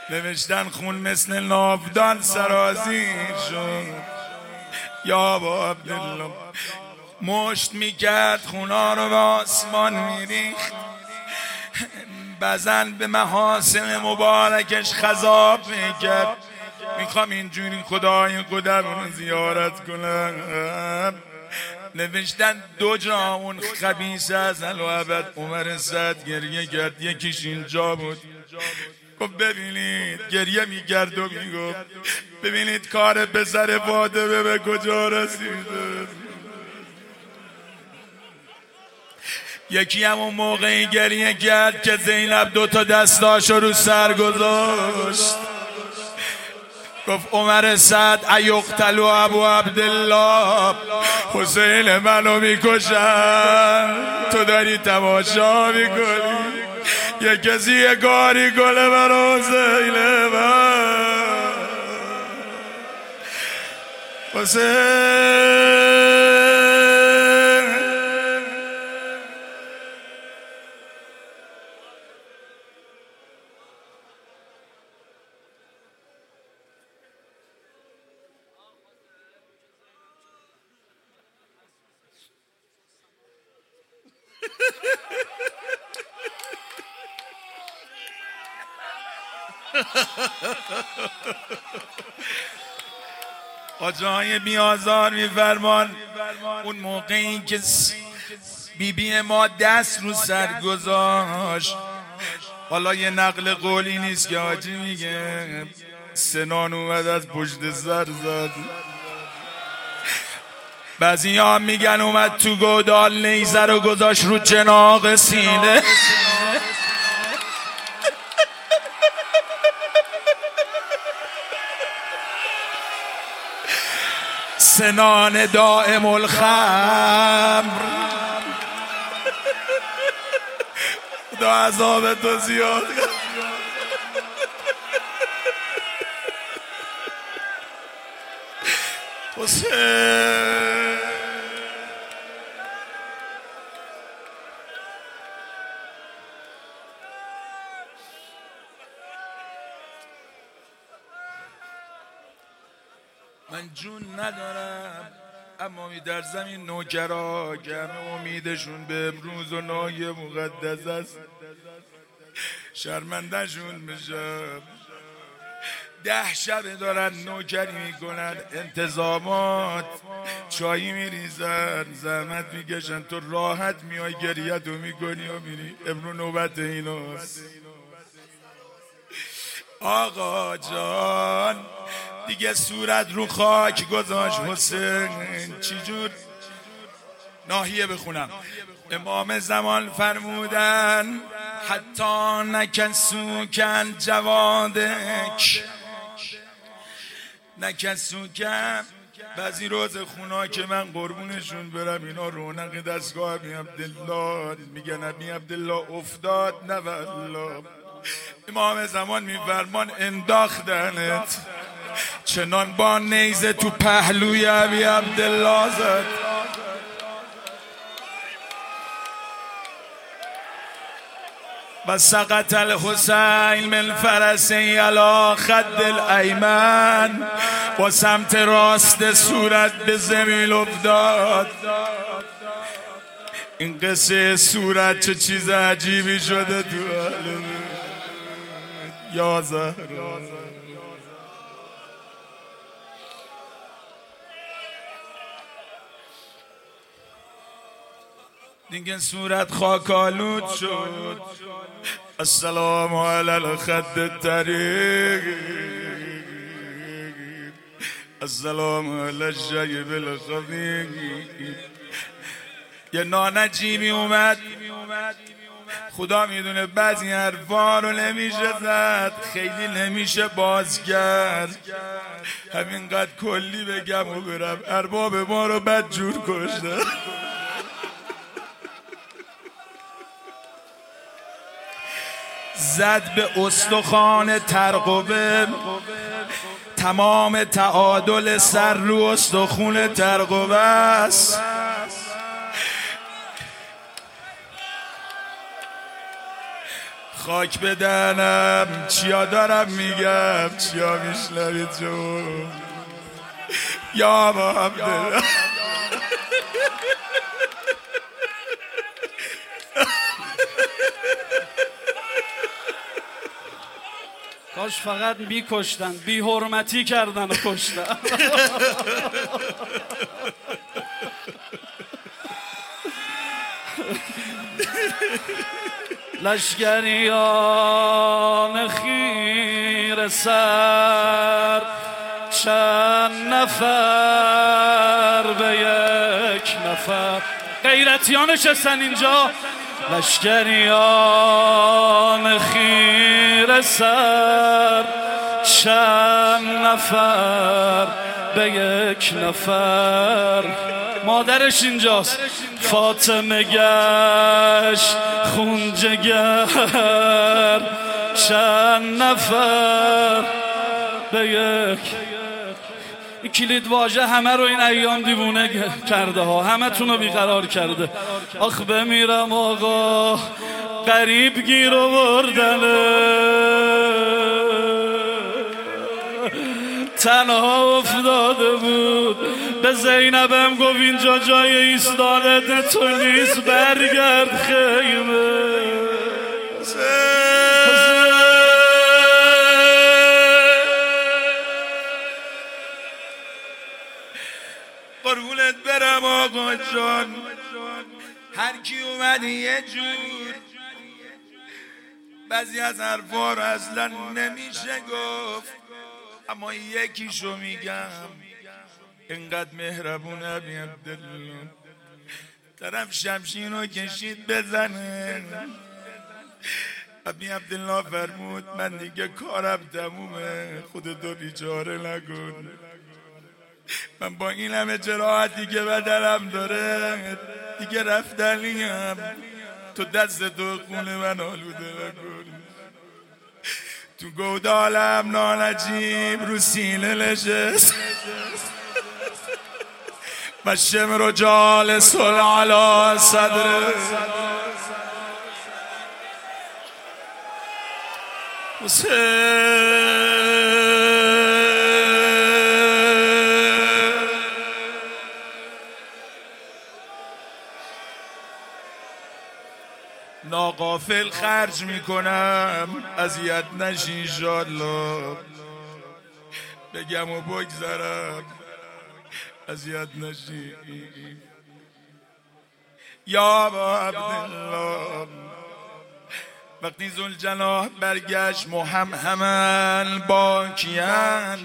نوشتن خون مثل ناودان سرازیر شد. یا با عبدالله مشت میکرد خونا رو به آسمان میریخت، بزن به محاسن مبارکش خضاب میکرد. میخوام اینجوری خدای خودمون رو زیارت کنم. نوشتن دو جا اون خبیث ازل و ابد عمر سعد گریه کرد، یکیش اینجا بود. گفت ببینید گریه میکرد و میگفت ببینید کار پسر فاطمه به کجا رسیده. یکی همون موقعی گریه کرد که زینب دوتا دستاشو رو سر گذاشت، گفت عمر سعد ایقتل ابو عبدالله، حسین منو میکشن تو داری تماشا میکنی. یه کسی یه کاری کنه برا حسین من. حسین آجای بیازار میفرمان اون موقعی که بیبی ما دست رو سر گذاشت، حالا یه نقل قولی نیست که حاجی میگه سنان اومد از پشت سر زد، بعضی ها میگن اومد تو گودال نیزه رو گذاشت رو چناق سینه. سنان دائم الخمر دا عذاب تو زیاد. حسین من جون ندارم، اما می در زمین نوکرا که همه امیدشون به امروز و نای مقدس است شرمندهشون بشم. 10 شب دارن نوکری میکنن، انتظامات چایی میریزن، زحمت میکشن، تو راحت میای گریت رو میکنی و میری. امرو نوبت ایناست. آقا جان دیگه صورت رو خاک گذاشت. حسین چی جور ناحیه بخونم. امام زمان فرمودن حتی نکسوکن جوادک، نکسوکن. بعضی روز خونا که من قربونشون برم اینا رونق دستگاه ابی عبدالله میگن ابی عبدالله افتاد نه والله. امام زمان میفرمان انداختنت، چنان با نیزه تو پهلوی ابی عبدالله زد. و سقط الحسین من فرسی علی خد الایمن، و سمت راست صورت به زمین افتاد. این قصه صورت چه چیز عجیبی شده تو عالم. یا زهرا دیگه صورت خاکالود شد. السلام علی الخد الطریق، السلام علی الجیب الخفیق. یه نانجیبی اومد، خدا میدونه بعضی حرفا رو نمیشه زد، خیلی نمیشه باز کرد. همینقدر کلی بگم و برم، ارباب ما رو بد جور کشته. زد به استخوان ترقبه، تمام تعادل سر رو استخون ترقبه است. خاک بدنم چیا دارم میگم چیا میشنوید جون یا با عبدالله کاش فقط میکشتن، بی حرمتی کردن و کشتن. لشکریان خیره سر چند نفر به یک نفر، غیرتیان نشستن اینجا. لشکریان خیره سر چند نفر به یک نفر. مادرش اینجاست. فاطمه گشت خون جگر چند نفر به یک. این کلید واژه همه رو این ایام دیوونه کرده ها، همه تون رو بیقرار کرده. آخ بمیرم آقا غریب گیر آوردنه، تنها افتاده بود به زینبم گفت اینجا جای ایستادن تو نیست، برگرد خیمه. قربونت برم آقا جان، هر کی اومدی یه جور، بعضی از حرفا رو اصلا نمیشه گفت، اما یکیشو میگم. اینقدر مهربون ابی عبدالله، طرف شمشیر رو کشید بزنه. ابی عبدالله فرمود من دیگه کارم تمومه، خودتو بیچاره نکن، من با این همه جراحتی که بدنم داره دیگه رفتنیم، تو دست تو خونه من آلوده نکن. تو گودالم نانجیب رو سینه نشست و شمر جالس علی صدره. ناقافل خرج میکنم اذیت نشی انشالله، بگم و بگذرم اذیت نشی. یا با عبدالله وقتی ذوالجلال برگشت محمد با کیان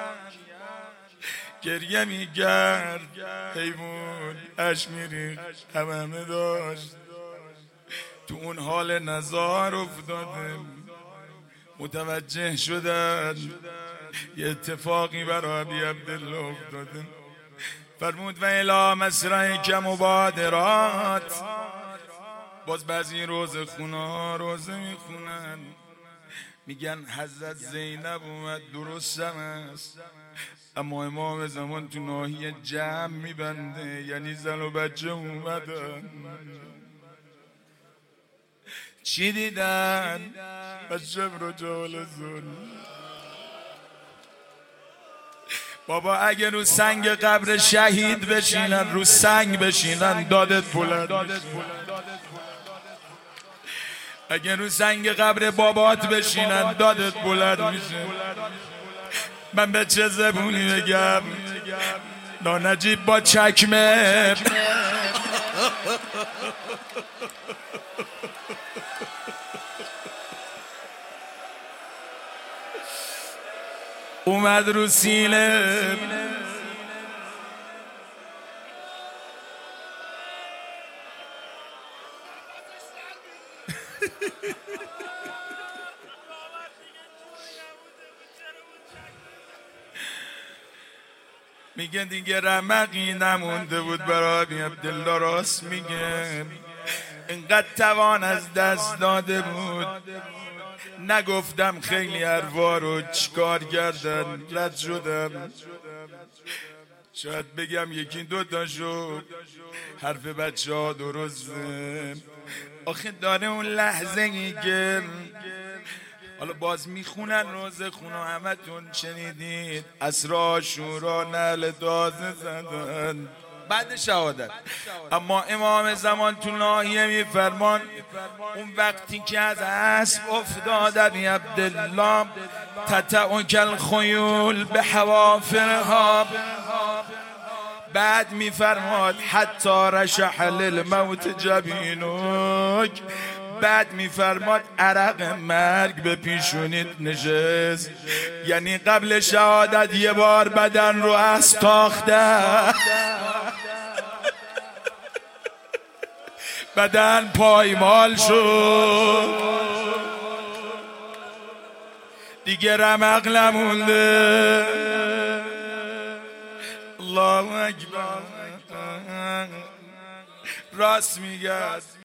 گریه میگرد، حیوان اش میری همه داشت. تو اون حال نزار افتاده، متوجه شدن یه اتفاقی برای ابی عبدالله افتاده. فرمود و الی مسرعک مبادرات. باز بعضی روزه خونا روزه میخونن، میگن حضرت زینب اومد، درستم است، اما امام زمان تو ناحیه جمع میبنده، یعنی زن و بچه اومدن. چی دیدن؟ الشمر جالسون. بابا اگه رو سنگ قبر شهید بشینن، رو سنگ بشینن دادت بلند. اگه رو سنگ قبر بابات بشینن دادت بلند میشه. من به چه زبونی بگم؟ نانجیب با چکمه اومد رو سینه، میگه دیگه رمقی نمونده بود برای ابی عبدالله. راست میگه، اینقدر توان از دست داده بود. نگفتم خیلی حرفا رو چیکار کردن، رد شدم. شاید بگم یکی دو تا شد، حرف بچه ها درسته. آخه داره اون لحظه ای که حالا باز میخونن روزه خونو، همه تون شنیدید اسرا شورا نعل تازه زدن بعد شهادت. اما امام زمان تو ناحیه میفرمان اون وقتی که از اسب افتاد ابی عبدالله تتعک الخیول به حوافرها، بعد میفرماد حتی رشح للموت جبینک، بعد میفرماد عرق مرگ به پیشونیت نشست. یعنی قبل شهادت یه بار بدن رو اسب تاخته، بدن پایمال شد، دیگه رمق نمونده. الله اکبر. راست میگه.